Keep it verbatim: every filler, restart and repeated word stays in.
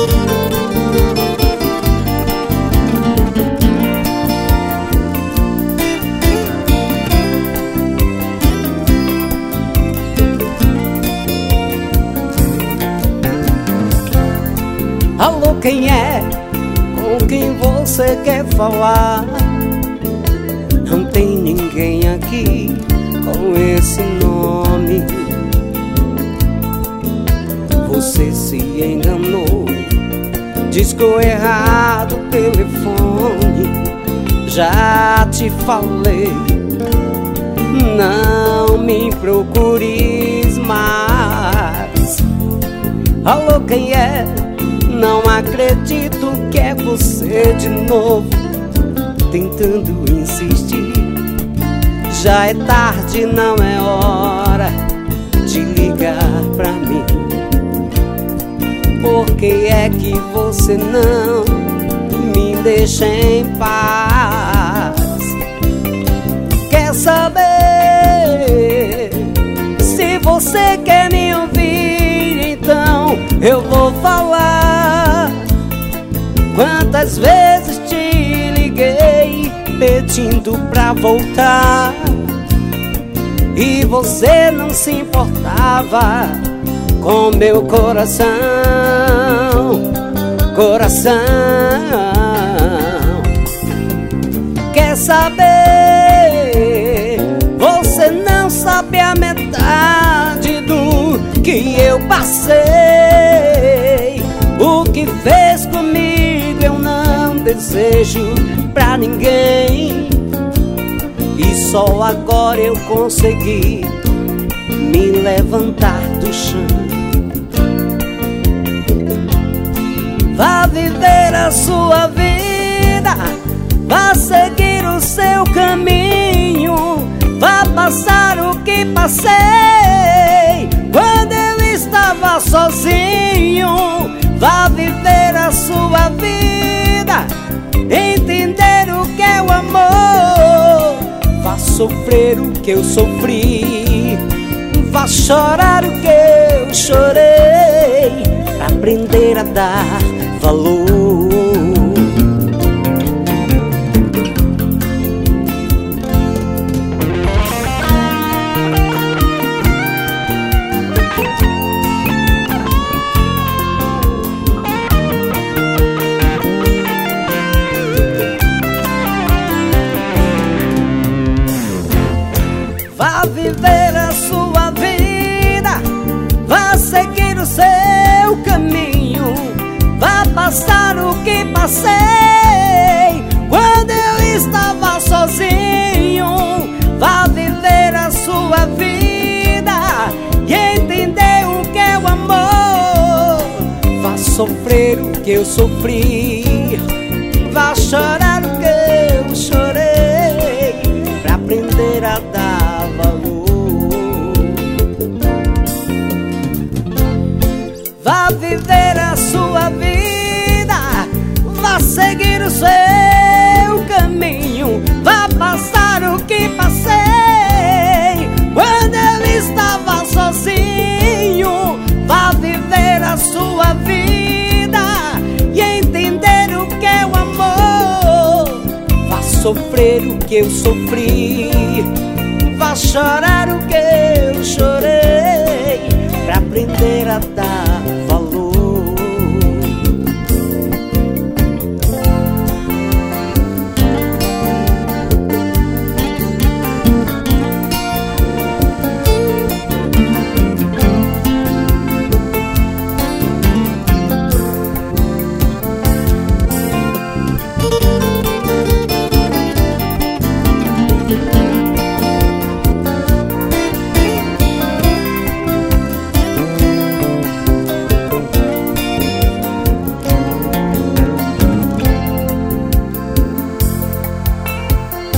Alô, quem é? Com quem você quer falar? Não tem ninguém aqui com esse nome. Você se enganou, discou errado o telefone. Já te falei, não me procures mais. Alô, quem é? Não acredito que é você de novo, tentando insistir. Já é tarde, não é hora de ligar pra mim. Por que é que você não me deixa em paz? Quer saber? Se você quer me ouvir, então eu vou falar. Quantas vezes te liguei pedindo pra voltar e você não se importava com meu coração. Coração, quer saber? Você não sabe a metade do que eu passei. O que fez comigo eu não desejo pra ninguém. E só agora eu consegui me levantar do chão. Vá viver a sua vida, vá seguir o seu caminho, vá passar o que passei quando eu estava sozinho. Vá viver a sua vida, entender o que é o amor. Vá sofrer o que eu sofri, vá chorar o que eu chorei, pra aprender a dar valor. Vá viver a sua vida, vá seguir o seu caminho, vá passar o que passei quando eu estava sozinho. Vá viver a sua vida e entender o que é o amor. Vá sofrer o que eu sofri, vá chorar o que eu chorei, pra aprender a dar valor. Vá viver a sua vida, vá seguir o seu caminho, vá passar o que passei quando eu estava sozinho. Vá viver a sua vida e entender o que é o amor. Vá sofrer o que eu sofri, vá chorar o que eu chorei, pra aprender a dar